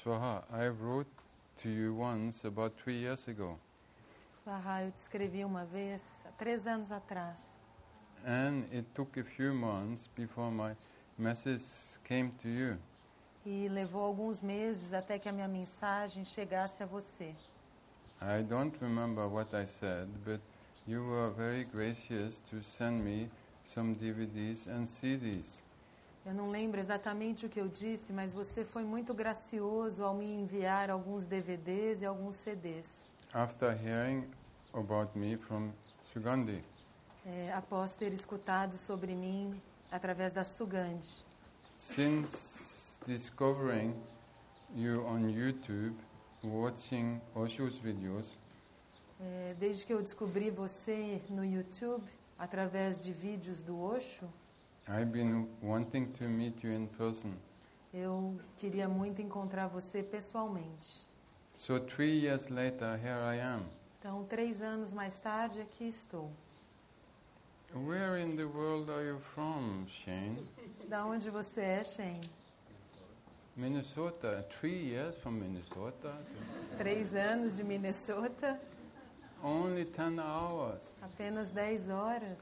Swaha, I wrote to you once about 3 years ago. Swaha, eu te escrevi uma vez, há 3 anos atrás. And it took a few months before my message came to you. E levou alguns meses até que a minha mensagem chegasse a você. I don't remember what I said, but you were very gracious to send me some DVDs and CDs. Eu não lembro exatamente o que eu disse, mas você foi muito gracioso ao me enviar alguns DVDs e alguns CDs. After hearing about me from Sugandhi. Após ter escutado sobre mim através da Sugandhi. Since discovering you on YouTube, watching Osho's videos, Desde que eu descobri você no YouTube, através de vídeos do Osho, I've been wanting to meet you in person. eu queria muito encontrar você pessoalmente. So 3 years later, here I am. Então, 3 anos mais tarde, aqui estou. Where in the world are you from, Shane? Da onde você é, Shane? Minnesota. 3 years from Minnesota. 3 anos de Minnesota, Only 10 hours. apenas 10 horas.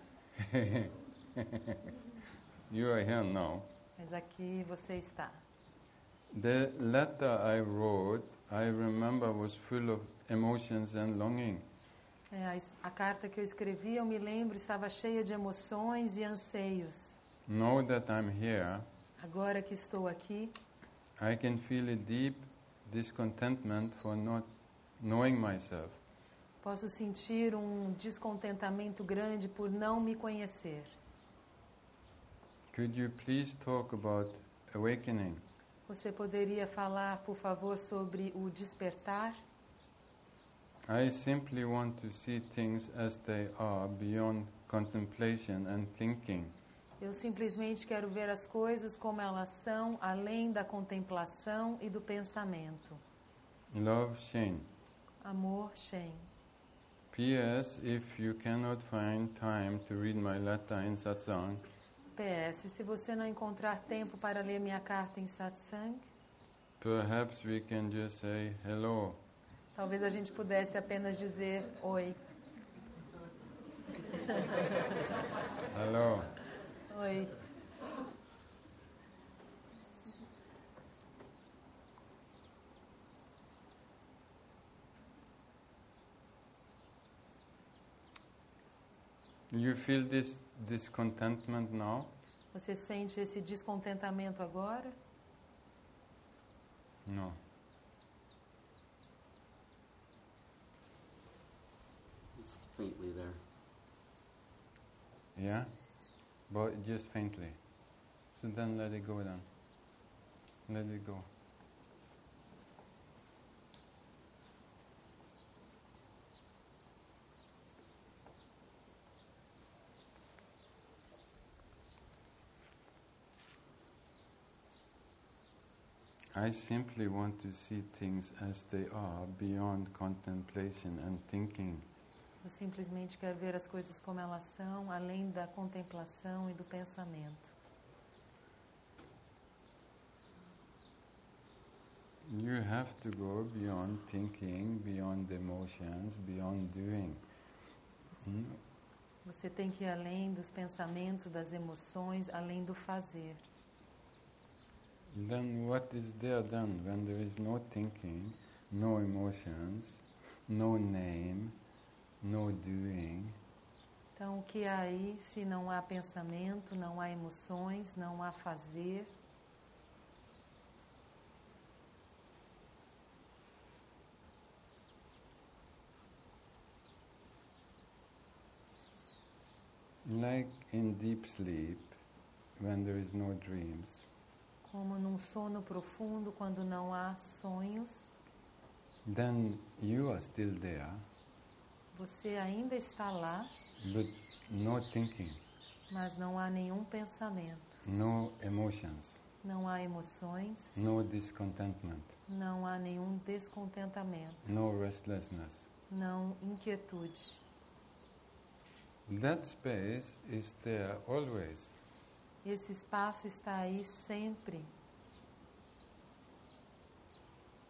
You are here now. Mas aqui você está. The letter I wrote, I remember, was full of emotions and longing. A carta que eu escrevi, eu me lembro, estava cheia de emoções e anseios. Now that I'm here, Agora que estou aqui, I can feel a deep discontentment for not knowing myself. posso sentir um descontentamento grande por não me conhecer. Could you please talk about awakening? Você poderia falar, por favor, sobre o despertar? I simply want to see things as they are beyond contemplation and thinking. Eu simplesmente quero ver as coisas como elas são, além da contemplação e do pensamento. Love, Shane. Amor, Shen. P.S. If you cannot find time to read my letter in satsang, PS, se você não encontrar tempo para ler minha carta em satsang, perhaps we can just say hello. talvez a gente pudesse apenas dizer oi. Hello. Oi. You feel this discontentment now? Você sente esse descontentamento agora? No. It's faintly there. Yeah? But just faintly. So then let it go then. Let it go. I simply want to see things as they are, beyond contemplation and thinking. Eu simplesmente quero ver as coisas como elas são, além da contemplação e do pensamento. You have to go beyond thinking, beyond emotions, beyond doing. Você tem que ir além dos pensamentos, das emoções, além do fazer. Then what is there then when there is no thinking, no emotions, no name, no doing? Então, o que há aí se não há pensamento, não há emoções, não há fazer? Like in deep sleep, when there is no dreams, Como num sono profundo, quando não há sonhos, then you are still there, você ainda está lá, but no thinking, mas não há nenhum pensamento, no emotions, não há emoções, no discontentment, não há nenhum descontentamento, no restlessness. não inquietude. That space is there always. Esse espaço está aí sempre.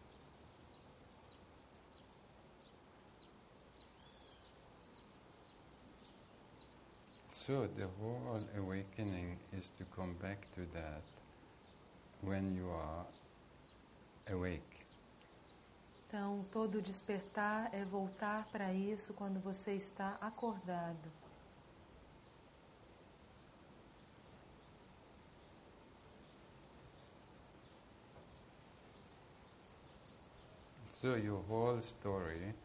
So the whole awakening is to come back to that when you are awake. Então, todo despertar é voltar para isso quando você está acordado. So your whole story,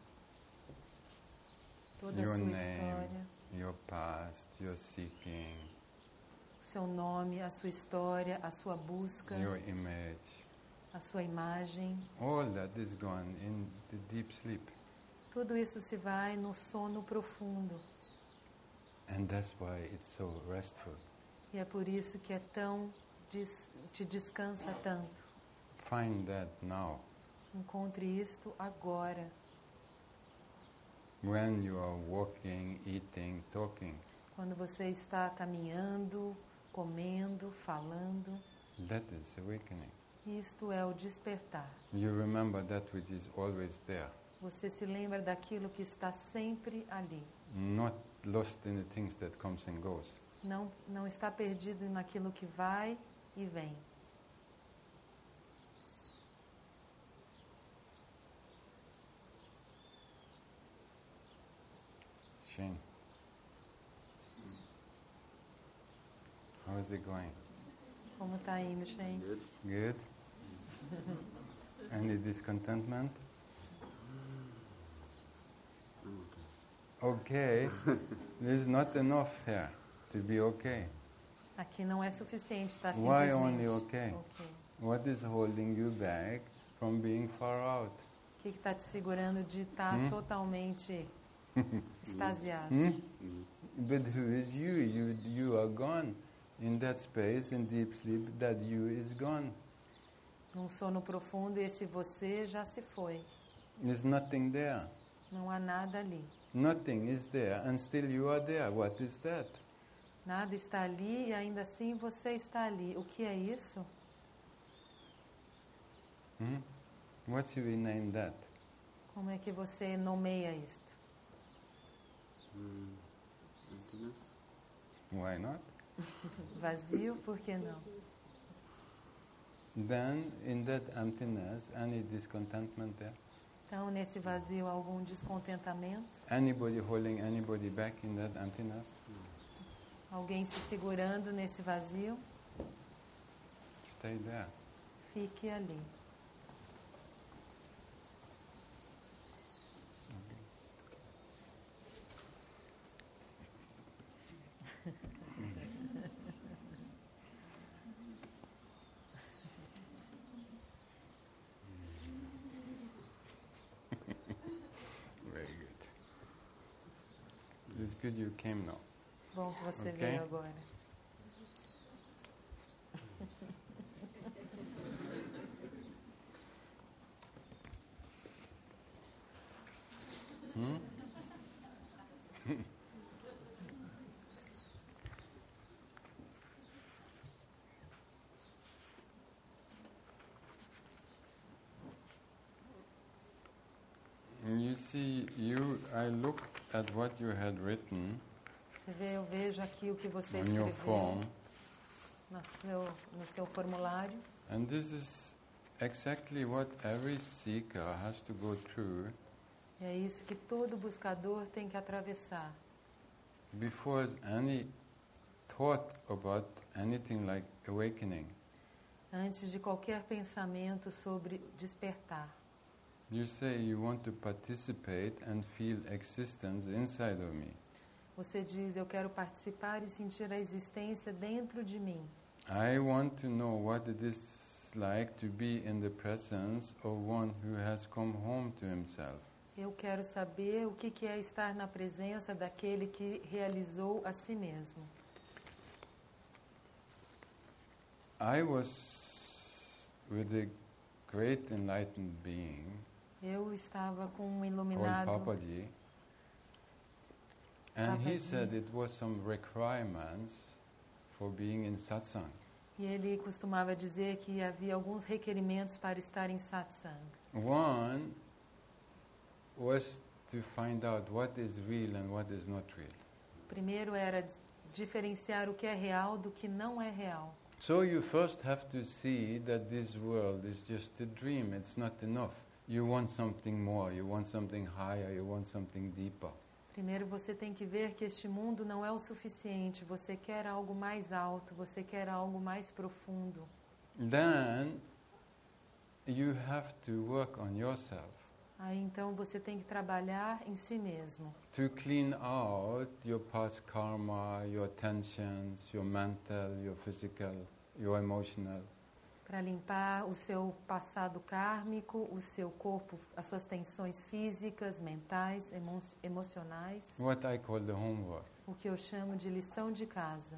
Toda a your sua name, história, your past, your seeking, o seu nome, a sua história, a sua busca, your image, a sua imagem, all that is gone in the deep sleep. tudo isso se vai no sono profundo. And that's why it's so restful. E é por isso que é tão te descansa tanto. Find that now. Encontre isto agora, When you are walking, eating, talking, quando você está caminhando, comendo, falando. that is awakening. Isto é o despertar. You remember that which is always there, Você se lembra daquilo que está sempre ali. not lost in the things that comes and goes. Não está perdido naquilo que vai e vem. Shane, how is it going? Como está indo, Shane? Good. Good? Any discontentment? I'm okay. Okay, this is not enough here to be okay. Aqui não é suficiente, está Why simplesmente. only okay? Ok. What is holding you back from being far out? O que está te segurando de estar totalmente extasiado? But who is you? You are gone. In that space, in deep sleep, that you is gone. Num sono profundo, esse você já se foi. There's nothing there. Não há nada ali. Nothing is there, and still you are there. What is that? Nada está ali e ainda assim você está ali. O que é isso? What should we name that? Como é que você nomeia isto? Emptiness. Why not? Vazio, por que não? Then, in that emptiness, any discontentment there? Então, nesse vazio, algum descontentamento? Anybody holding anybody back in that emptiness? Alguém se segurando nesse vazio? Stay there. Fique ali. Very good. It's good you came now. Bom que você Ok. veio agora. You see, I looked at what you had written Você vê, eu vejo aqui o que você on your escreveu form, no seu formulário. and this is exactly what every seeker has to go through E é isso que todo buscador tem que atravessar. before any thought about anything like awakening. Antes de qualquer pensamento sobre despertar. You say you want to participate and feel existence inside of me. Você diz, eu quero participar e sentir a existência dentro de mim. I want to know what it is like to be in the presence of one who has come home to himself. Eu quero saber o que é estar na presença daquele que realizou a si mesmo. I was with a great enlightened being Eu estava com um called iluminado, Papaji, and he Papaji. said it was some requirements for being in satsang. e ele costumava dizer que havia alguns requerimentos para estar em satsang. One was to find out what is real and what is not real. Primeiro era diferenciar o que é real do que não é real. So you first have to see that this world is just a dream. It's not enough. You want something more. You want something higher. You want something deeper. Primeiro você tem que ver que este mundo não é o suficiente. Você quer algo mais alto, você quer algo mais profundo. Then you have to work on yourself. Aí então você tem que trabalhar em si mesmo. To clean out your past karma, your tensions, your mental, your physical, your emotional. Para limpar o seu passado kármico, o seu corpo, as suas tensões físicas, mentais, emocionais. What I call the homework. O que eu chamo de lição de casa.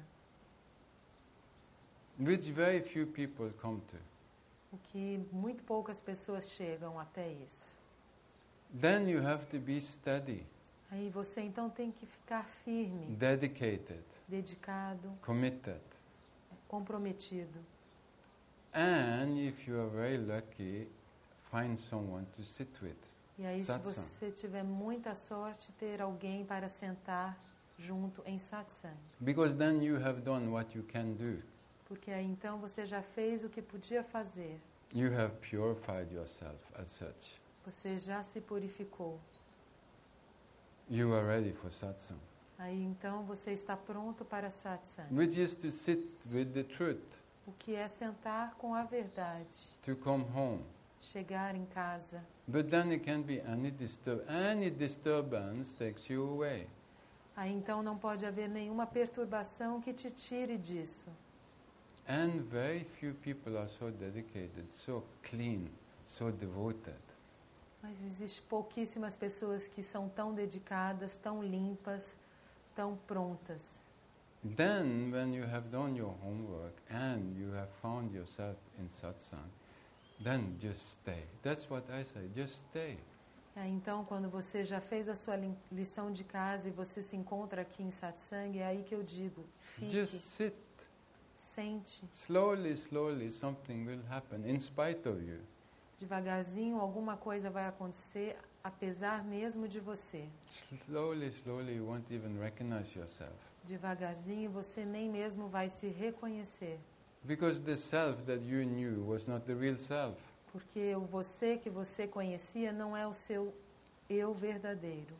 Which very few people come to. O que muito poucas pessoas chegam até isso. Then you have to be steady. Aí você então tem que ficar firme, Dedicated. dedicado, Committed. comprometido. And if you are very lucky, find someone to sit with. E aí, Satsang. se você tiver muita sorte, ter alguém para sentar junto em satsang. Because then you have done what you can do. Porque aí então você já fez o que podia fazer. You have purified yourself as such. Você já se purificou. You are ready for satsang. Aí então você está pronto para satsang. Which is to sit with the truth. O que é sentar com a verdade. To come home. Chegar em casa. But then it can be any disturbance takes you away. Aí então não pode haver nenhuma perturbação que te tire disso. And very few people are so dedicated, so clean, so devoted. Mas existem pouquíssimas pessoas que são tão dedicadas, tão limpas, tão prontas. Then, when you have done your homework and you have found yourself in satsang, then just stay. That's what I say, just stay. Então, quando você já fez a sua lição de casa e você se encontra aqui em satsang, é aí que eu digo, fique, Just sit. sente. Slowly, slowly, something will happen in spite of you. Devagarzinho, alguma coisa vai acontecer, apesar mesmo de você. Slowly, slowly, you won't even recognize yourself. Devagarzinho, você nem mesmo vai se reconhecer. Because the self that you knew was not the real self. Porque o você que você conhecia não é o seu eu verdadeiro.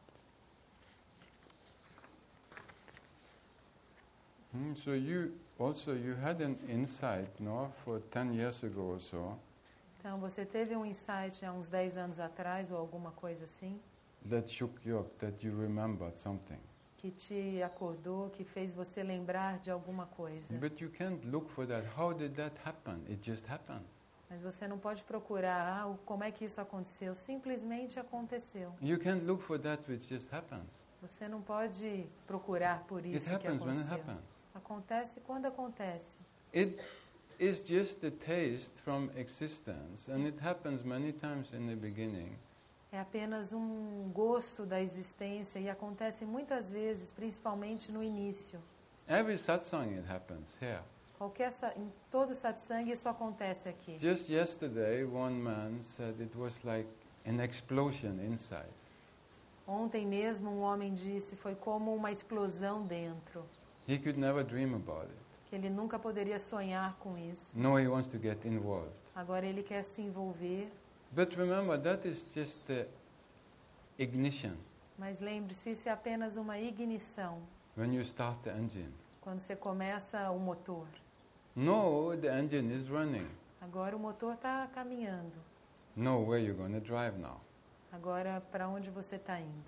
So you had an insight, no, for 10 years ago or so, Então, você teve um insight há uns 10 anos atrás, ou alguma coisa assim, that shook you up, that you remembered something. que te acordou, que fez você lembrar de alguma coisa. But you can't look for that. How did that happen? It just happened. Mas você não pode procurar como é que isso aconteceu. Simplesmente aconteceu. You can't look for that which just happens. Você não pode procurar por It isso que happens when it aconteceu. happens. Acontece quando acontece. It is just a taste from existence, and it happens many times in the beginning. É apenas um gosto da existência e acontece muitas vezes, principalmente no início. Every satsang it happens here. Em todo satsang isso acontece aqui. Just yesterday, one man said it was like an explosion inside. Ontem mesmo um homem disse, foi como uma explosão dentro. He could never dream about it. Que ele nunca poderia sonhar com isso. No, he wants to get involved. Agora ele quer se envolver. But remember, that is just the ignition. Mas lembre-se, isso é apenas uma ignição. When you start the engine. Quando você começa o motor. No, the engine is running. Agora o motor está caminhando. No, where you're going to drive now. Agora, para onde você está indo?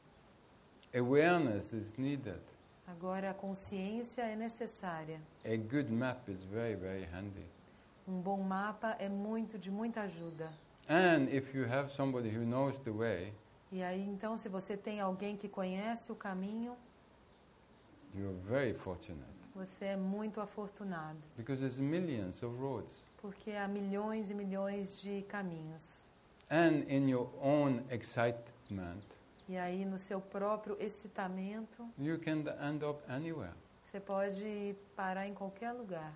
Awareness is needed. Agora, a consciência é necessária. A good map is very, very handy. Um bom mapa é de muita ajuda. And if you have somebody who knows the way, E aí, então, se você tem alguém que conhece o caminho, you're very fortunate. você é muito afortunado. Because there's millions of roads. Porque há milhões e milhões de caminhos. And in your own excitement, E aí, no seu próprio excitamento, you can end up anywhere. você pode parar em qualquer lugar.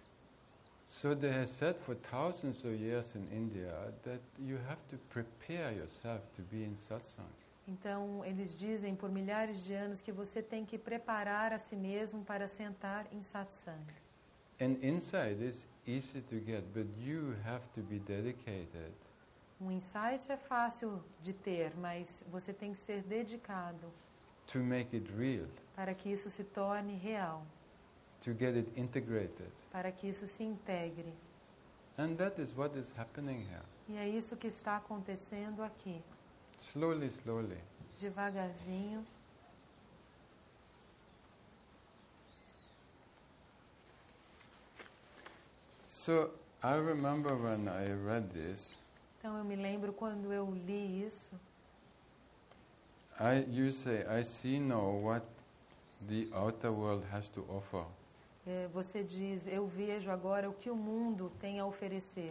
So they have said for thousands of years in India that you have to prepare yourself to be in satsang. Então, eles dizem por milhares de anos que você tem que preparar a si mesmo para sentar em satsang. And insight is easy to get, but you have to be dedicated. Um insight é fácil de ter, mas você tem que ser dedicado To make it real, para que isso se torne real, to get it integrated. para que isso se integre. And that is what is happening here. E é isso que está acontecendo aqui. Slowly, slowly. Devagarzinho. So I remember when I read this, Então eu me lembro quando eu li isso, you say, I see now what the outer world has to offer. você diz, eu vejo agora o que o mundo tem a oferecer.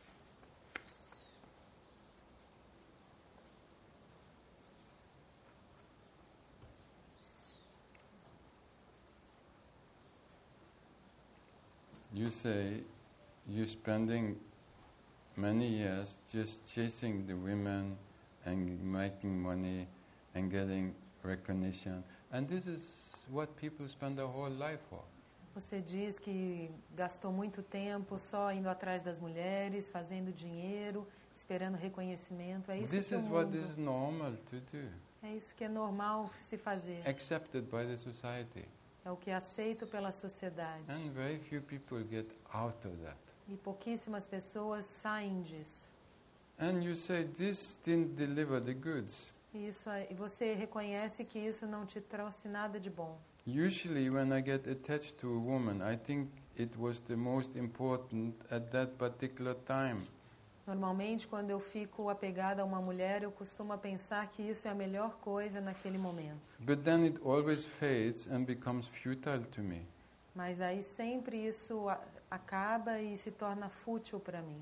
You say you're spending many years just chasing the women and making money and getting recognition. And this is what people spend their whole life for. Você diz que gastou muito tempo só indo atrás das mulheres, fazendo dinheiro, esperando reconhecimento. É isso This que o is what mundo... is normal to do, É isso que é normal se fazer. accepted by the society. É o que é aceito pela sociedade. And very few people get out of that. E pouquíssimas pessoas saem disso. And you say this didn't deliver the goods. E você reconhece que isso não te trouxe nada de bom. Usually when I get attached to a woman, I think it was the most important at that particular time. Normalmente, quando eu fico apegada a uma mulher, eu costumo pensar que isso é a melhor coisa naquele momento. But then it always fades and becomes futile to me. Mas aí sempre isso acaba e se torna fútil para mim.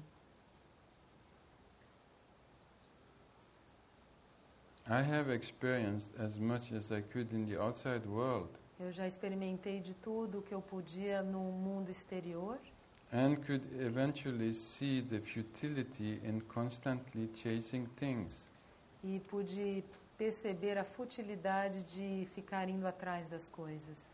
I have experienced as much as I could in the outside world. Eu já experimentei de tudo o que eu podia no mundo exterior And could eventually see the futility in constantly chasing things. e pude perceber a futilidade de ficar indo atrás das coisas.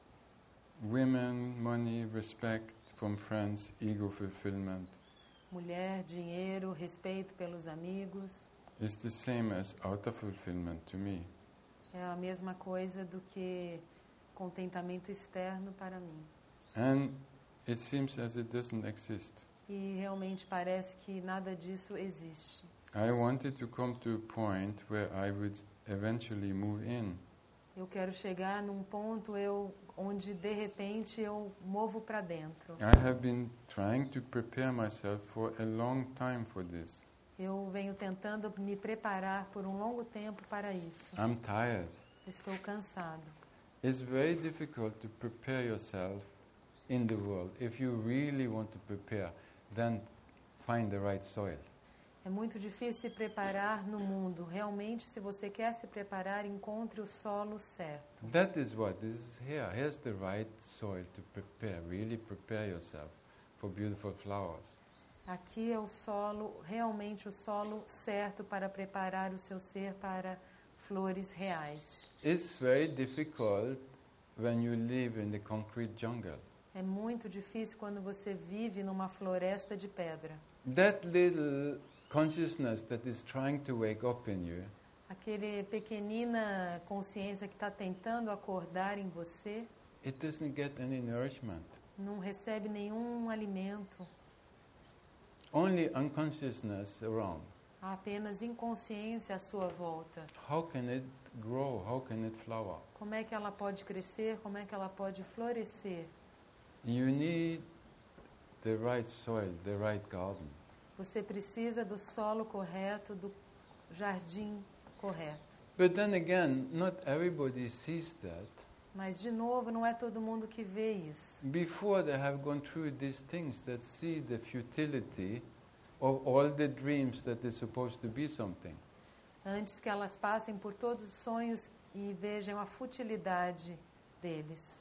Women, money, respect from friends, ego fulfillment Mulher, dinheiro, respeito pelos amigos, is the same as outer fulfillment to me. é a mesma coisa do que contentamento externo para mim. And it seems as it doesn't exist. E realmente parece que nada disso existe. I wanted to come to a point where I would eventually move in. Eu quero chegar num ponto onde de repente eu movo para dentro. I have been trying to prepare myself for a long time for this. Eu venho tentando me preparar por um longo tempo para isso. I'm tired. Estou cansado. It's very difficult to prepare yourself in the world. If you really want to prepare, then find the right soil. É muito difícil se preparar no mundo. Realmente, se você quer se preparar, encontre o solo certo. That is what this is here. Here's the right soil to prepare. Really prepare yourself for beautiful flowers. Aqui é o solo, realmente o solo certo para preparar o seu ser para flores reais. It's very difficult when you live in the concrete jungle. É muito difícil quando você vive numa floresta de pedra. That little consciousness that is trying to wake up in you Aquele pequenina consciência que está tentando acordar em você, it doesn't get any nourishment. não recebe nenhum alimento. Only unconsciousness around. Há apenas inconsciência à sua volta. How can it grow? How can it flower? Como é que ela pode crescer? Como é que ela pode florescer? You need the right soil, the right garden. Você precisa do solo correto, do jardim correto. But then again, not everybody sees that. Mas, de novo, não é todo mundo que vê isso. Before they have gone through these things that see the futility of all the dreams that is supposed to be something. Antes que elas passem por todos os sonhos e vejam a futilidade deles.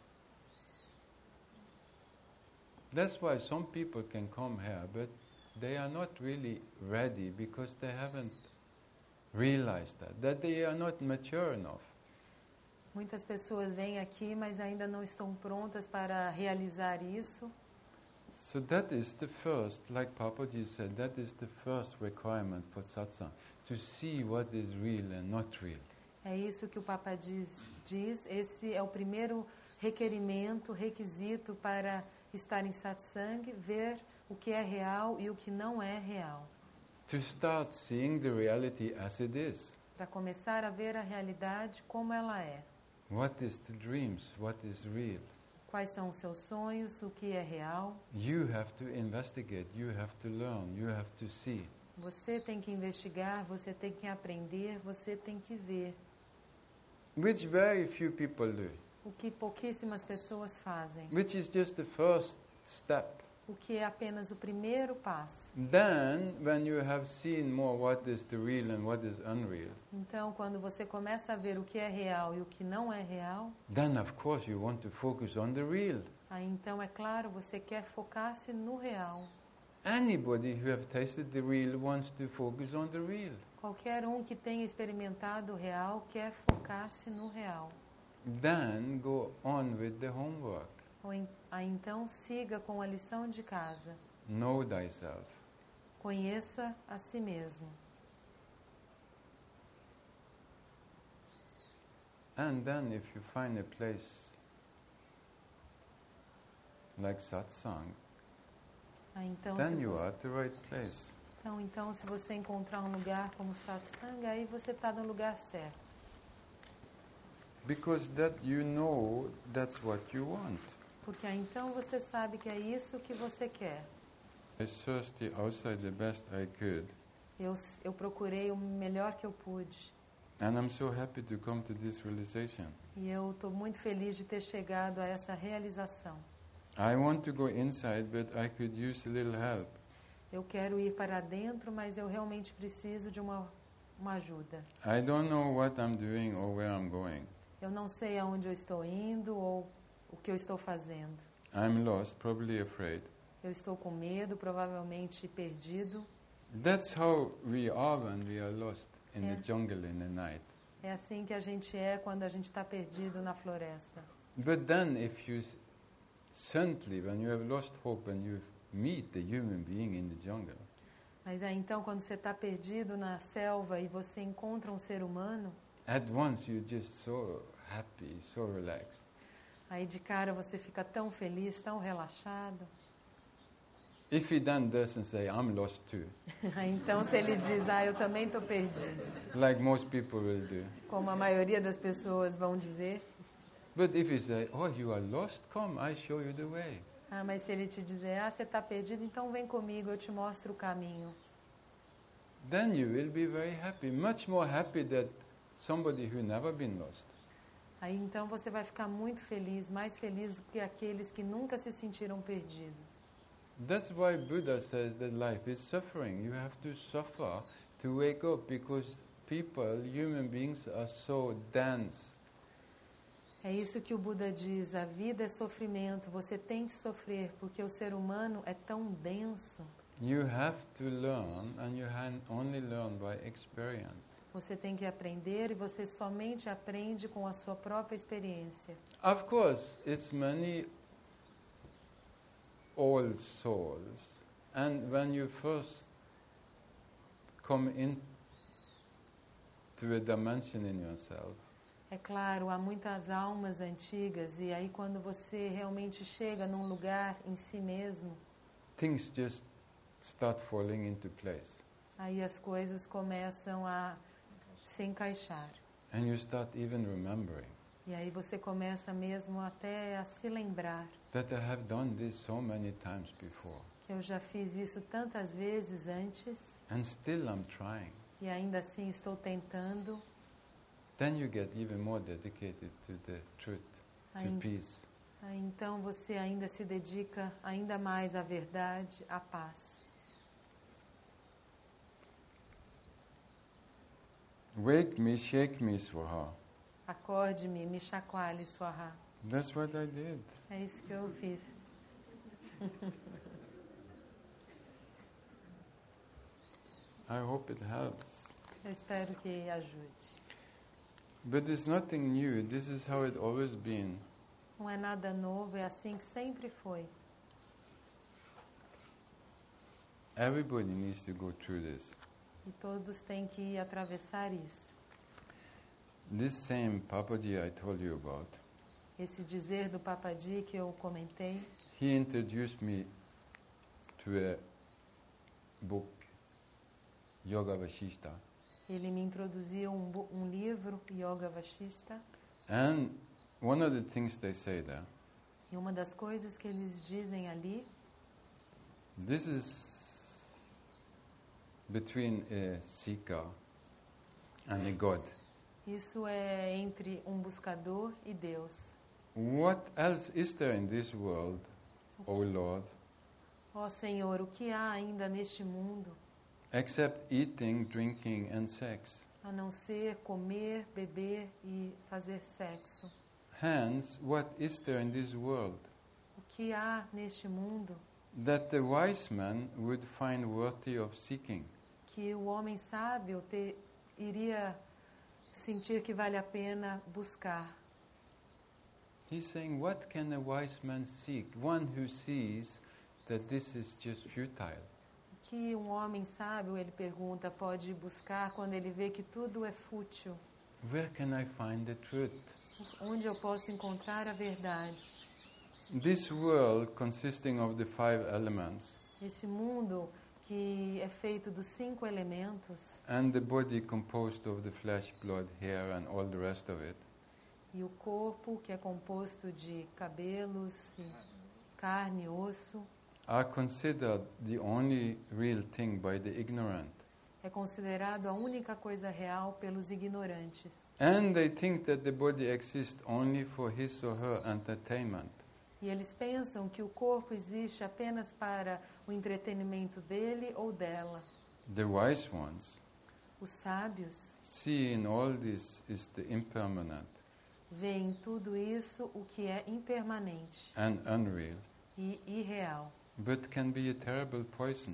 That's why some people can come here, but they are not really ready because they haven't realize that they are not mature enough. Muitas pessoas vêm aqui, mas ainda não estão prontas para realizar isso. So that is the first, like Papaji said, that is the first requirement for satsang, to see what is real and not real. É isso que o Papa diz. Esse é o primeiro requerimento, requisito para estar em satsang, ver o que é real e o que não é real. To start seeing the reality as it is. Para começar a ver a realidade como ela é. What is the dreams? What is real? Quais são os seus sonhos? O que é real? You have to investigate, you have to learn, you have to see. Você tem que investigar, você tem que aprender, você tem que ver. Which very few people do. O que pouquíssimas pessoas fazem. Which is just the first step. O que é apenas o primeiro passo. Then, when you have seen more what is the real and what is unreal, Então, quando você começa a ver o que é real e o que não é real, then of course you want to focus on the real. aí então, é claro, você quer focar-se no real. Anybody who have tasted the real wants to focus on the real. Qualquer um que tenha experimentado o real quer focar-se no real. Then go on with the homework. Aí então, siga com a lição de casa. Know thyself. Conheça a si mesmo. And then if you find a place like satsang, Aí então, then you are at the right place. Então, se você encontrar um lugar como satsang, aí você está no lugar certo. Because that you know that's what you want. Porque aí então você sabe que é isso que você quer. I searched outside the best I could. Eu procurei o melhor que eu pude. And I'm so happy to come to this realization. E eu estou muito feliz de ter chegado a essa realização. I want to go inside, but I could use a little help. Eu quero ir para dentro, mas eu realmente preciso de uma ajuda. I don't know what I'm doing or where I'm going. Eu não sei aonde eu estou indo ou o que eu estou fazendo. I'm lost, probably afraid. Eu estou com medo, provavelmente perdido. That's how we are when we are lost in the jungle in the night. É assim que a gente é quando a gente está perdido na floresta. But then if you suddenly, when you have lost hope and you meet the human being in the jungle, Mas aí então, quando você está perdido na selva e você encontra um ser humano, at once you're just so happy, so relaxed. aí de cara você fica tão feliz, tão relaxado. If he then doesn't say, I'm lost too, Aí então se ele diz, eu também estou perdido, like most people will do. como a maioria das pessoas vão dizer. But if he say, oh, you are lost, come, I show you the way. Mas se ele te dizer, você está perdido, então vem comigo, eu te mostro o caminho. Then you will be very happy, much more happy than somebody who never been lost. Aí então você vai ficar muito feliz, mais feliz do que aqueles que nunca se sentiram perdidos. That's why Buddha says that life is suffering. You have to suffer to wake up because people, human beings, are so dense. É isso que o Buda diz, a vida é sofrimento, você tem que sofrer, porque o ser humano é tão denso. You have to learn, and you only learn by experience. Você tem que aprender e você somente aprende com a sua própria experiência. Of course, it's many old souls, and when you first come into a dimension in yourself, É claro, há muitas almas antigas e aí quando você realmente chega num lugar em si mesmo, things just start falling into place. aí as coisas começam a se encaixar. And you start even remembering E aí você começa mesmo até a se lembrar that I have done this so many times before. que eu já fiz isso tantas vezes antes And still I'm trying. e ainda assim estou tentando. Then you get even more dedicated to the truth, to peace. Aí então você ainda se dedica ainda mais à verdade, à paz. Wake me, shake me, Swaha. Acorde-me, me chacoalhe, Swaha. That's what I did. É isso que eu fiz. I hope it helps. Eu espero que ajude. But there's nothing new. This is how it always been. Não é nada novo, é assim que sempre foi. Everybody needs to go through this. E todos têm que atravessar isso. This same Papaji I told you about, Esse dizer do Papaji que eu comentei, he introduced me to a book, Yoga Vashishta. ele me introduziu um livro, Yoga Vashishta, And one of the things they say there, e uma das coisas que eles dizem ali, this is between a seeker and a God. isso é entre um buscador e Deus. What else is there in this world, O Lord, Ó Senhor, o que há ainda neste mundo, except eating, drinking and sex? a não ser comer, beber e fazer sexo? Hence, what is there in this world O que há neste mundo that the wise man would find worthy of seeking? que o homem sábio iria sentir que vale a pena buscar? He's saying, what can a wise man seek? One who sees that this is just futile. O que um homem sábio, ele pergunta, pode buscar quando ele vê que tudo é fútil? Where can I find the truth? Onde eu posso encontrar a verdade? This world consisting of the 5 elements Esse mundo que é feito dos 5 elementos and the body composed of the flesh, blood, hair and all the rest of it, e o corpo que é composto de cabelos, e carne e osso, are considered the only real thing by the ignorant. é considerado a única coisa real pelos ignorantes. And they think that the body exists only for his or her entertainment. E eles pensam que o corpo existe apenas para o entretenimento dele ou dela. The wise ones Os sábios see in all this is the impermanent veem tudo isso o que é impermanente and unreal, e irreal, but can be a terrible poison.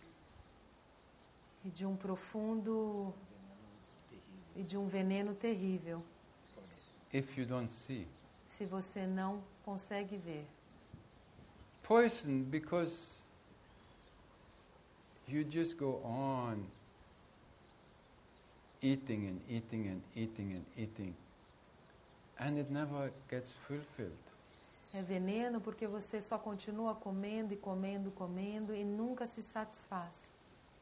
e de um profundo e de um veneno terrível, If you don't see. se você não consegue ver. Poison because you just go on eating and eating and eating and eating, and it never gets fulfilled. É veneno porque você só continua comendo e comendo, comendo e nunca se satisfaz.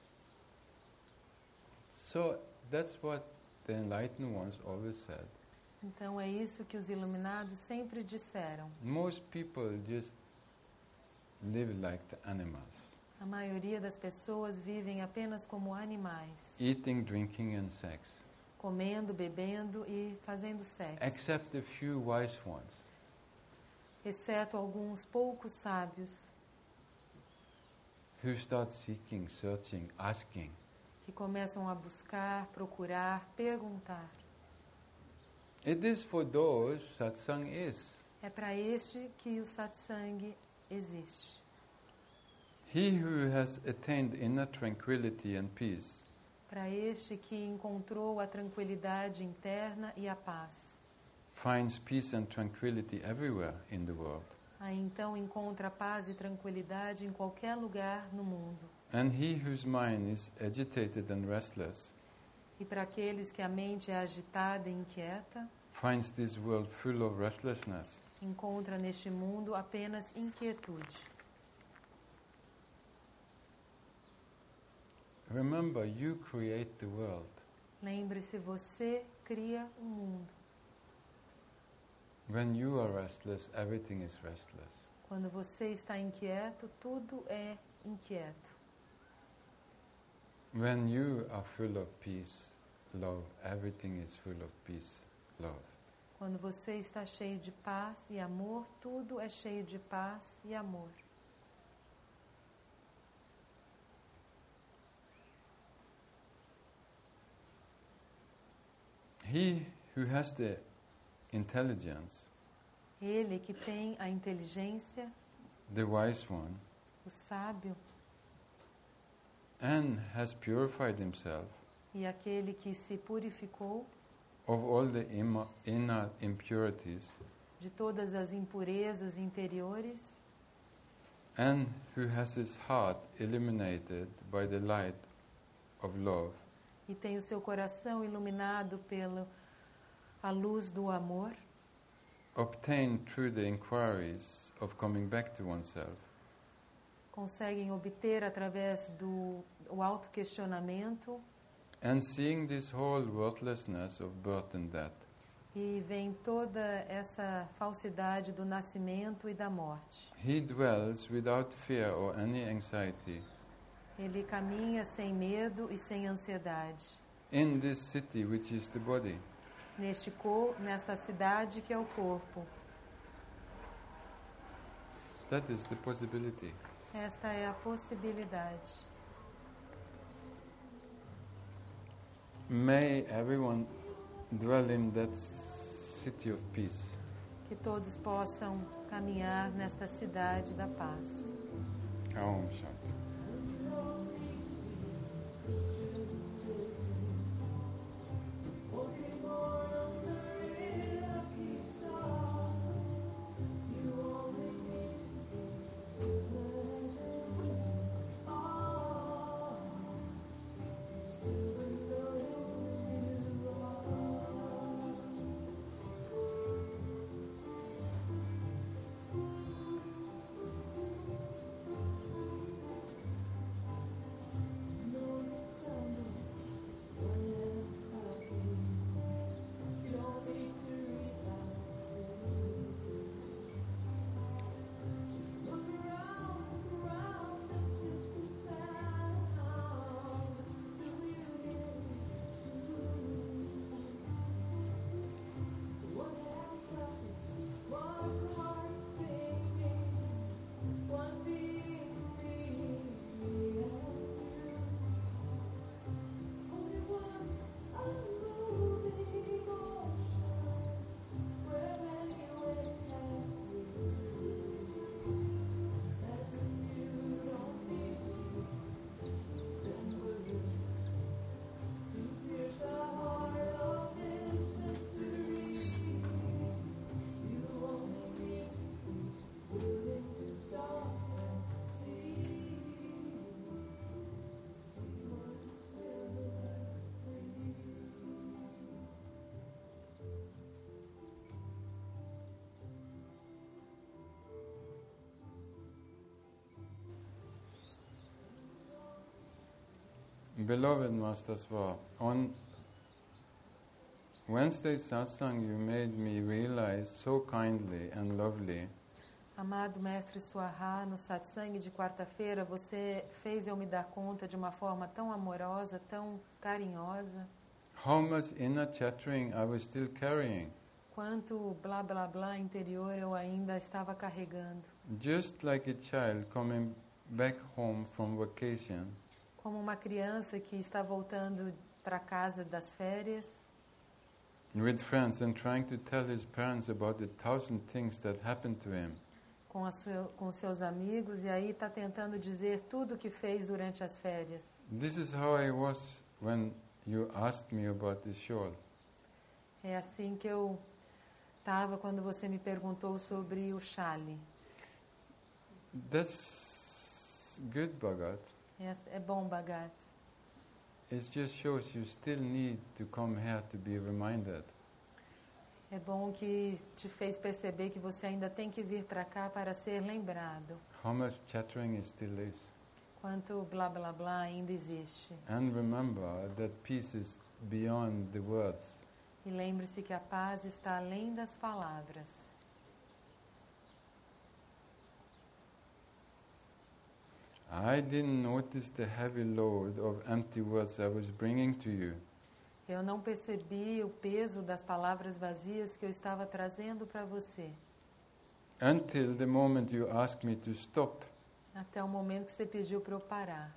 So that's what the enlightened ones always said. Então é isso que os iluminados sempre disseram. Most people just live like the animals, A maioria das pessoas vivem apenas como animais, eating, drinking and sex, comendo, bebendo e fazendo sexo, except a few wise ones exceto alguns poucos sábios who start seeking, searching, asking. que começam a buscar, procurar, perguntar. It is for those satsang is. É para este que o satsang existe. He who has attained inner tranquility and peace Para este que encontrou a tranquilidade interna e a paz. finds peace and tranquility everywhere in the world. Aí então encontra paz e tranquilidade em qualquer lugar no mundo. And he whose mind is agitated and restless E para aqueles que a mente é agitada e inquieta, finds this world full of restlessness. encontra neste mundo apenas inquietude. Remember, you create the world. Lembre-se, você cria o mundo. When you are restless, everything is restless. Quando você está inquieto, tudo é inquieto. When you are full of peace, love, everything is full of peace, love. Quando você está cheio de paz e amor, tudo é cheio de paz e amor. He who has the intelligence, Ele que tem a inteligência, the wise one, o sábio, and has purified himself, E aquele que se purificou of all the inner impurities, de todas as impurezas interiores, and who has his heart illuminated by the light of love, e tem o seu coração iluminado pela a luz do amor, obtained through the inquiries of coming back to oneself, conseguem obter através do autoquestionamento and seeing this whole worthlessness of birth and death, e vem toda essa falsidade do nascimento e da morte. he dwells without fear or any anxiety Ele caminha sem medo e sem ansiedade in this city which is the body. nesta cidade que é o corpo. That is the possibility. Esta é a possibilidade. May everyone dwell in that city of peace. Que todos possam caminhar nesta cidade da paz. Aum Shanti. Beloved Master Swa, on Wednesday satsang you made me realize so kindly and lovely Amado Mestre Swaha, no satsang de quarta-feira, você fez eu me dar conta de uma forma tão amorosa, tão carinhosa, how much inner chattering I was still carrying. quanto blá blá blá interior eu ainda estava carregando. Just like a child coming back home from vacation, Como uma criança que está voltando para casa das férias, with friends and trying to tell his parents about the 1,000 things that happened to him. com seus amigos, e aí está tentando dizer tudo o que fez durante as férias. This is how I was when you asked me about the shawl. É assim que eu estava quando você me perguntou sobre o chale. That's good, Bhagat. É bom, Bhagat. It just shows you still need to come here to be reminded. É bom que te fez perceber que você ainda tem que vir para cá para ser lembrado. How much chattering still is. Quanto blá blá blá ainda existe. And remember that peace is beyond the words. E lembre-se que a paz está além das palavras. I didn't notice the heavy load of empty words I was bringing to you. Eu não percebi o peso das palavras vazias que eu estava trazendo para você. Until the moment you asked me to stop. Até o momento que você pediu para eu parar.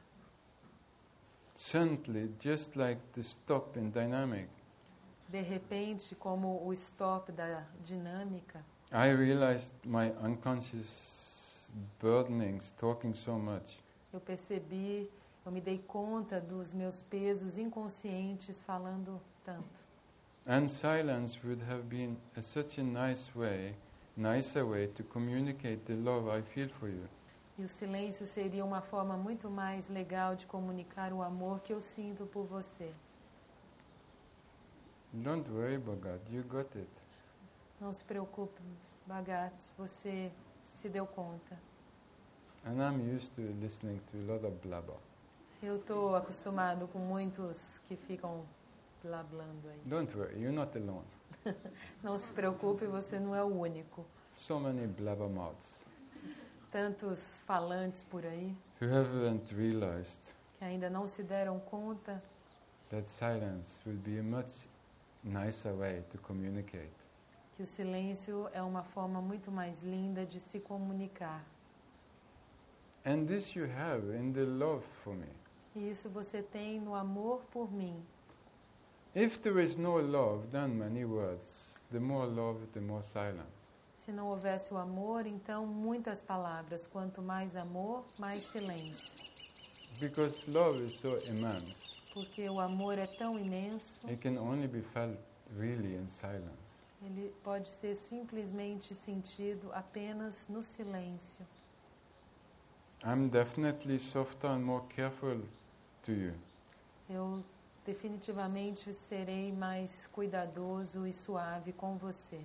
Gently, just like the stop in dynamic. De repente, como o stop da dinâmica, I realized my unconscious burdenings talking so much. eu percebi Eu me dei conta dos meus pesos inconscientes falando tanto. And silence would have been such a nicer way to communicate the love I feel for you. E o silêncio seria uma forma muito mais legal de comunicar o amor que eu sinto por você. Don't worry, Bhagat, you got it. Não se preocupe, Bhagat, você se deu conta. And I'm used to listening to a lot of blabber. Eu estou acostumado com muitos que ficam blablando aí. Don't worry, you're not alone. Não se preocupe, você não é o único. So many blabbermouths Tantos falantes por aí who haven't realized que ainda não se deram conta that silence will be a much nicer way to communicate. que o silêncio é uma forma muito mais linda de se comunicar. And this you have in the love for me. E isso você tem no amor por mim. If there is no love, then many words. The more love, the more silence. Se não houvesse o amor, então muitas palavras. Quanto mais amor, mais silêncio. Because love is so immense. Porque o amor é tão imenso, It can only be felt really in silence. ele pode ser simplesmente sentido apenas no silêncio. I'm definitely softer and more careful to you. Eu definitivamente serei mais cuidadoso e suave com você.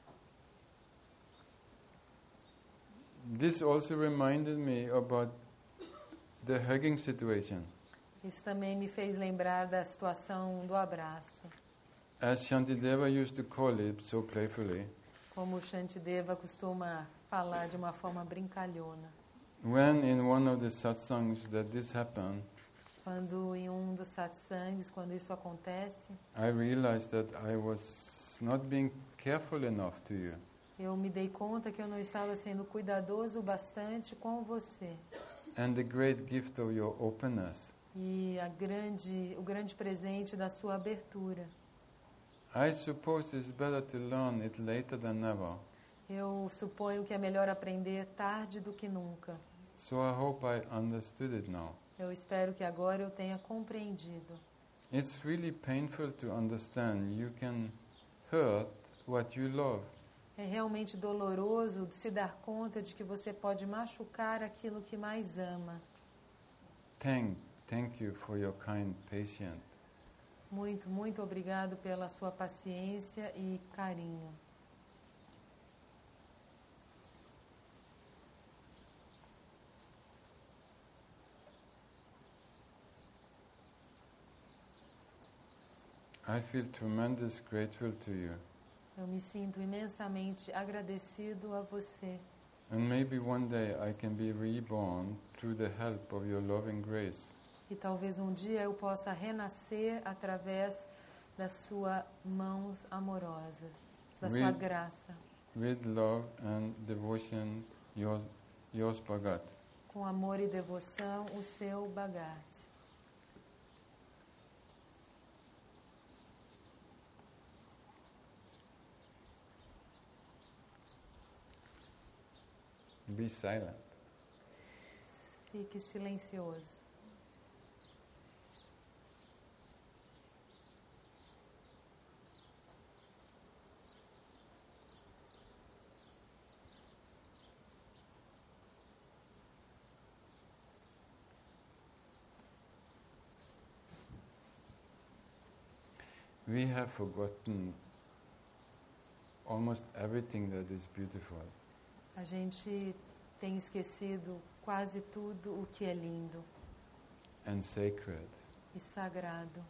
This also reminded me about the hugging situation. Isso também me fez lembrar da situação do abraço. As Shantideva used to call it so playfully, Como o Shantideva costuma falar de uma forma brincalhona. when in one of the satsangs that this happened, Quando em um dos satsangs, quando isso acontece, I realized that I was not being careful enough to you. eu me dei conta que eu não estava sendo cuidadoso o bastante com você. And the great gift of your openness. E o grande presente da sua abertura. I suppose it's better to learn it later than never. Eu suponho que é melhor aprender tarde do que nunca. So I hope I understood it now. Eu espero que agora eu tenha compreendido. It's really painful to understand you can hurt what you love. É realmente doloroso de se dar conta de que você pode machucar aquilo que mais ama. Thank you for your kind patience. Muito, muito obrigado pela sua paciência e carinho. I feel tremendous grateful to you. Eu me sinto imensamente agradecido a você. And maybe one day I can be reborn through the help of your loving grace. E talvez um dia eu possa renascer através das suas mãos amorosas, da sua graça. With love and devotion, yours Bhagat. Com amor e devoção, o seu Bhagat. Be silent. Fique silencioso. We have forgotten almost everything that is beautiful. A gente tem esquecido quase tudo o que é lindo And sacred. e sagrado.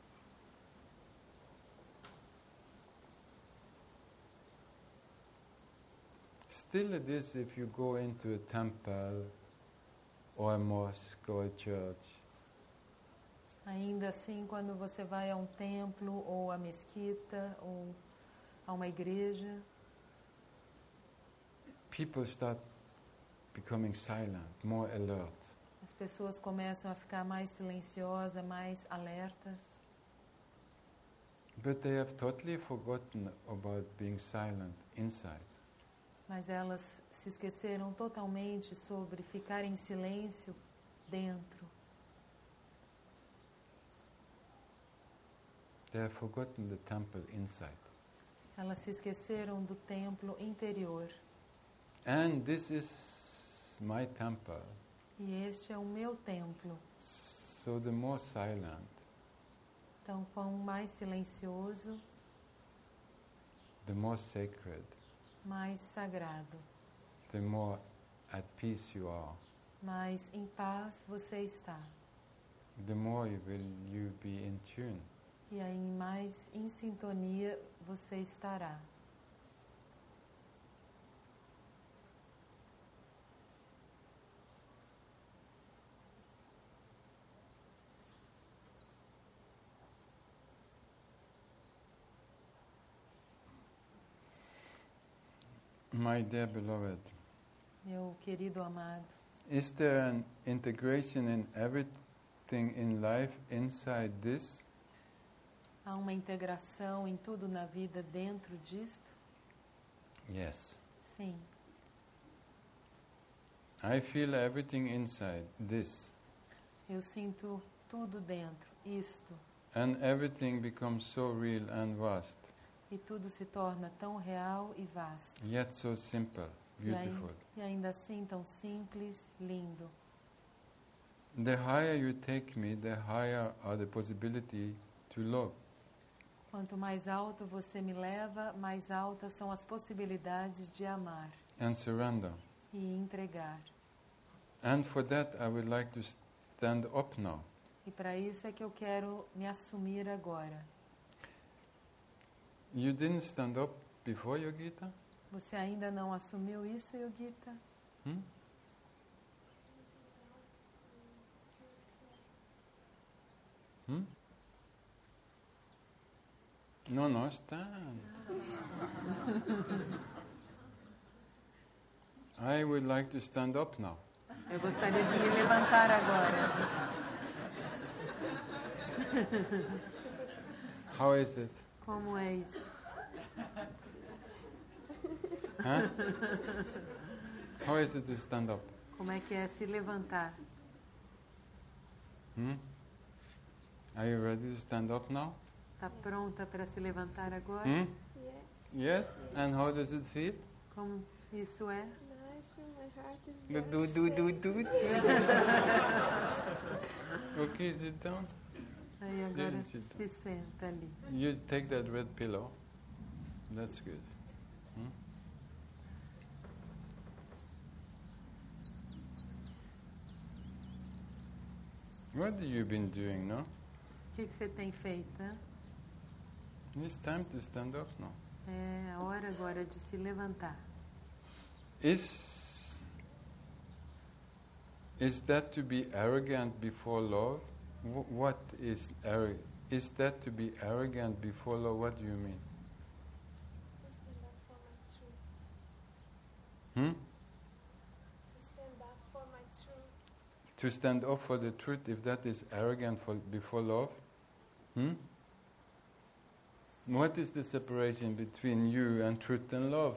Still it is if you go into a temple or a mosque or a church. Ainda assim, quando você vai a um templo ou a mesquita ou a uma igreja, People start becoming silent, more alert. as pessoas começam a ficar mais silenciosas, mais alertas. But they have totally forgotten about being silent inside. Mas elas se esqueceram totalmente sobre ficar em silêncio dentro. They have forgotten the temple inside. Elas se esqueceram do templo interior. And this is my temple. E este é o meu templo. So the more silent, Então, quanto mais silencioso, the more sacred, mais sagrado, the more at peace you are, mais em paz você está. the more will you be in tune. E aí, mais em sintonia você estará. My dear beloved, Meu querido amado, is there an integration in everything in life inside this? há uma integração em tudo na vida dentro disto? Yes. Sim. I feel everything inside this, Eu sinto tudo dentro, isto. and everything becomes so real and vast, E tudo se torna tão real e vasto. yet so simple, beautiful. E ainda assim tão simples, lindo. The higher you take me, the higher are the possibility to love. Quanto mais alto você me leva, mais altas são as possibilidades de amar And surrender. e entregar. And for that I would like to stand up now. E para isso é que eu quero me assumir agora. You didn't stand up before, Yogita? Você ainda não assumiu isso, Yogita? No, stand. I would like to stand up now. Eu gostaria de me levantar agora. How is it? Como é isso? Huh? How is it to stand up? Como é que é se levantar? Are you ready to stand up now? Está pronta para se levantar agora? Yes. Yes? And how does it feel? Como isso é? Do. Okay, sit down. Aí agora Didn't sit se senta ali. You take that red pillow. That's good. What have you been doing, no? O que você tem feito? Hein? It's time to stand up now. É a hora agora de se levantar. Is that to be arrogant before love? What is arrogant? Is that to be arrogant before love? What do you mean? To stand up for the truth, if that is arrogant before love? What is the separation between you and truth and love?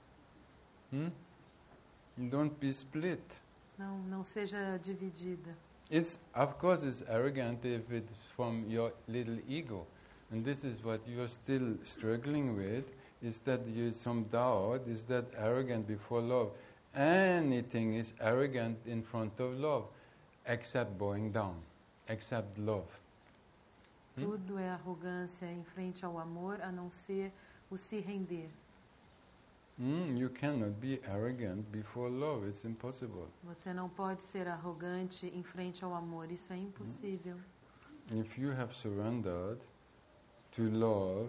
Don't be split. Não seja dividida. Of course it's arrogant if it's from your little ego. And this is what you're still struggling with, is that you some doubt, is that arrogant before love. Anything is arrogant in front of love, except bowing down, except love. Tudo é arrogância em frente ao amor, a não ser o se render. You cannot be arrogant before love, it's impossible. Você não pode ser arrogante em frente ao amor, isso é impossível. If you have surrendered to love,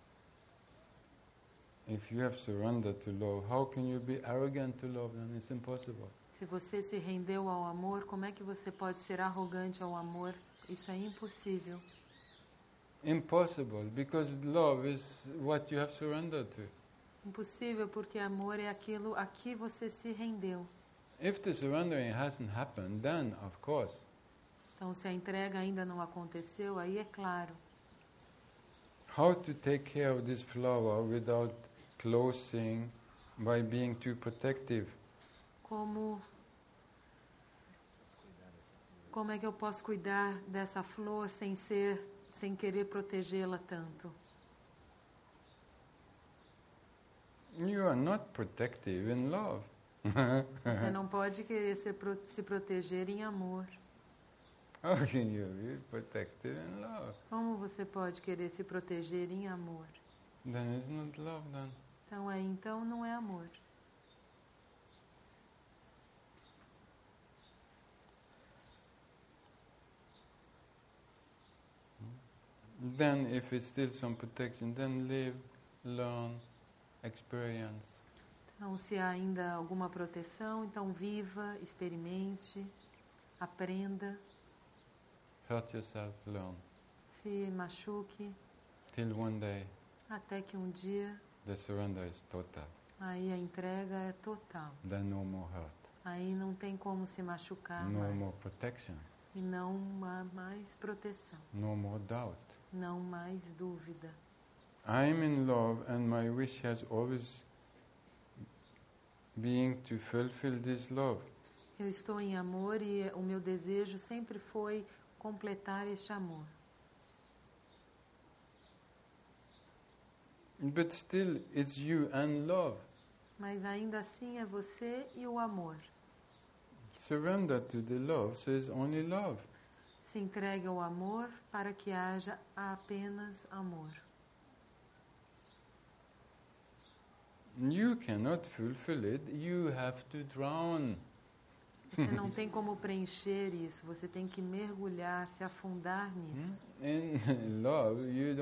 how can you be arrogant to love? Then it's impossible. Se você se rendeu ao amor, como é que você pode ser arrogante ao amor? Isso é impossível. Impossible, because love is what you have surrendered to. Impossível porque amor é aquilo a que você se rendeu. If the surrendering hasn't happened, then of course. Então, se a entrega ainda não aconteceu, aí é claro. How to take care of this flower without closing by being too protective? Como é que eu posso cuidar dessa flor sem sem querer protegê-la tanto. You are not protective in love. Você não pode querer se proteger em amor. How can you be protective in love? Como você pode querer se proteger em amor? Then it's not love then. Então não é amor. Then if it's still some protection, then live, learn, experience. Então, se há ainda alguma proteção, então viva, experimente, aprenda, Hurt yourself, learn. se machuque, Till one day até que um dia the surrender is total. aí a entrega é total. Then no more hurt. Aí não tem como se machucar No mais. more protection. E não há mais proteção, No more doubt. não mais dúvida. I am in love and my wish has always been to fulfill this love. Eu estou em amor e o meu desejo sempre foi completar este amor. But still it's you and love. Mas ainda assim é você e o amor. Surrender to the love, so it's only love. Se entregue ao amor para que haja apenas amor. You cannot fulfill it, you have to drown. Você não tem como preencher isso, você tem que mergulhar, se afundar nisso. In love,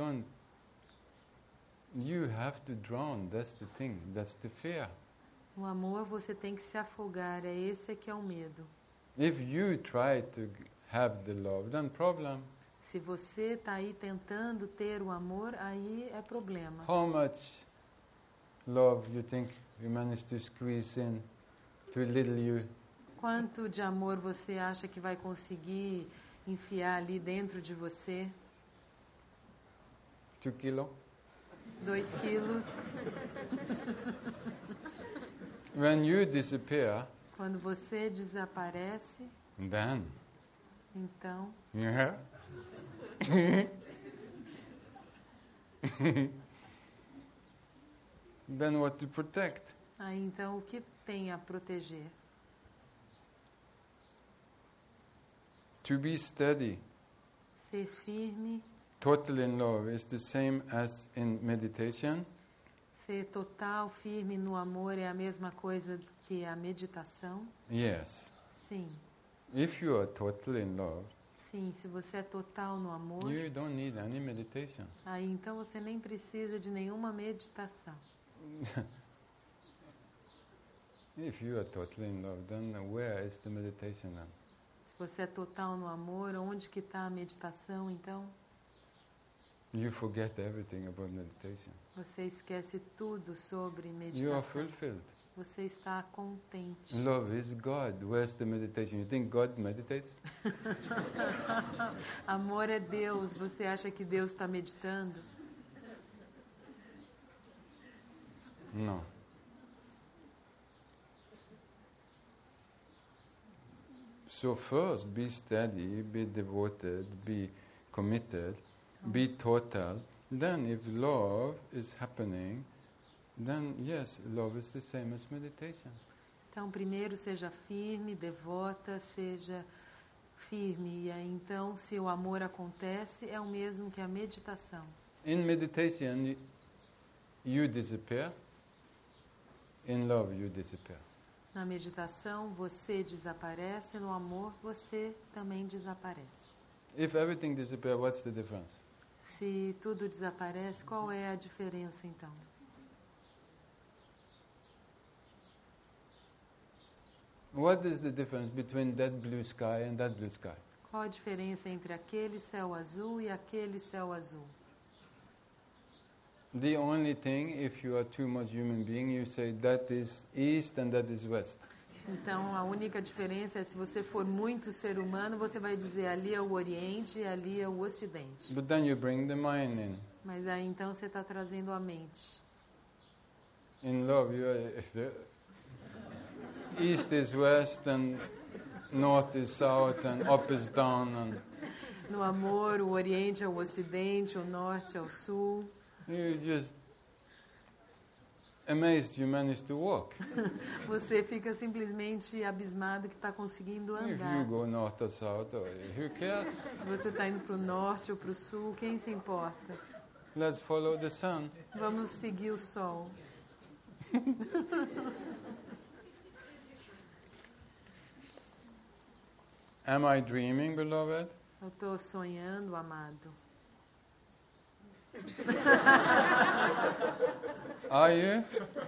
you have to drown, that's the thing, that's the fear. No amor você tem que se afogar, é esse que é o medo. If you try to have the love, then problem. Se você está aí tentando ter o amor, aí é problema. How much love you think you managed to squeeze in to a little you? Quanto de amor você acha que vai conseguir enfiar ali dentro de você? 2 kilos? 2 quilos. When you disappear, Quando você desaparece, then, então, yeah. Then what to protect? aí então o que tem a proteger? To be steady, Ser firme, total in love is the same as in meditation. ser total, firme no amor é a mesma coisa que a meditação? Yes. Sim. If you are total in love, Sim, se você é total no amor, you don't need any meditation. aí então você nem precisa de nenhuma meditação. If you are totally in love, then where is the meditation then? Se você é total no amor, onde que está a meditação, então? You forget everything about meditation. Você esquece tudo sobre You are meditação. fulfilled. Você está contente. Love is God. Where's the meditation? You think God meditates? Amor é Deus. Você acha que Deus está meditando? No. So first, be steady, be devoted, be committed, be total. Then if love is happening, then yes, love is the same as meditation. Então, primeiro seja firme, devota, seja firme. E aí, então, se o amor acontece, é o mesmo que a meditação. In meditation, you disappear. In love, you disappear. Na meditação, você desaparece, no amor, você também desaparece. If everything disappears, what's the difference? Se tudo desaparece, qual é a diferença, então? What is the difference between that blue sky and that blue sky? Qual a diferença entre aquele céu azul e aquele céu azul? The only thing, if you are too much human being, you say that is east and that is west. Então, a única diferença é se você for muito ser humano, você vai dizer ali é o Oriente e ali é o Ocidente. But then you bring the mind in. Mas aí então você está trazendo a mente. In love, you are, east is west and north is south and up is down. And No amor, o Oriente ao Ocidente, o Norte ao Sul. You're just amazed you managed to walk. Você fica simplesmente abismado que está conseguindo If you andar. go north or south, or who cares? Se você está indo para o Norte ou para o Sul, quem se importa? Let's follow the sun. Vamos seguir o Sol. Am I dreaming, beloved? Eu estou sonhando, amado. Are you?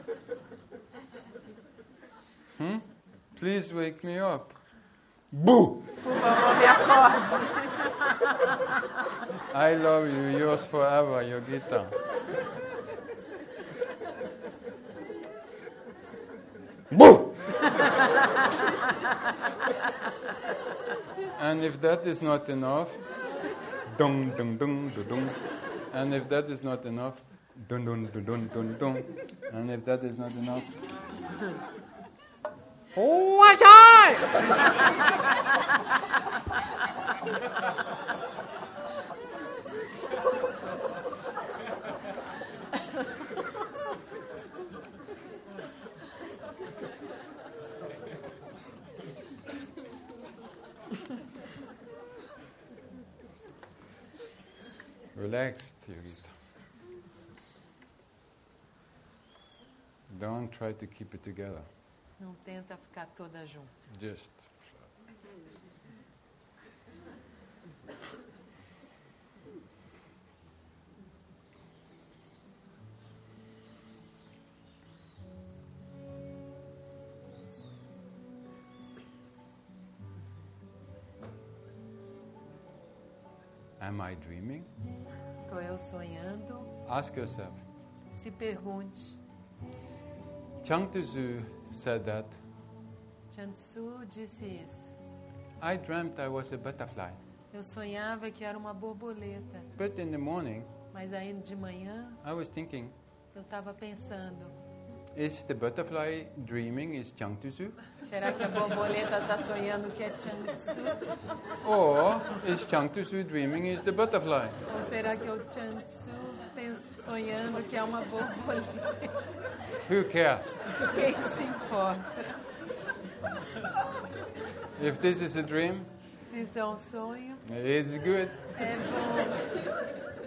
Please wake me up. Boo! Por favor, me acorde. I love you, yours forever, Yogita. Boo! And if that is not enough, dung dung dung dung dung. And if that is not enough, dun dun dun dun dun dun. And if that is not enough, oh, what's Relax, Yogita. Don't try to keep it together. Não tenta ficar toda junto. Just. Am I dreaming? Estou eu sonhando? Ask yourself. Se pergunte. Chang Tzu said that. Chan Tzu disse isso. I dreamt I was a butterfly. Eu sonhava que era uma borboleta. But in the morning, Mas aí de manhã, I was thinking, eu estava pensando, is the butterfly dreaming is Chang Tzu? será que a borboleta está sonhando que é Chan Tzu? Or is Chang Tzu dreaming is the butterfly? Ou será que é o Chan Tzu sonhando que é uma borboleta? Who cares? Quem se importa? If this is a dream, Se isso é um sonho, it's good. é bom.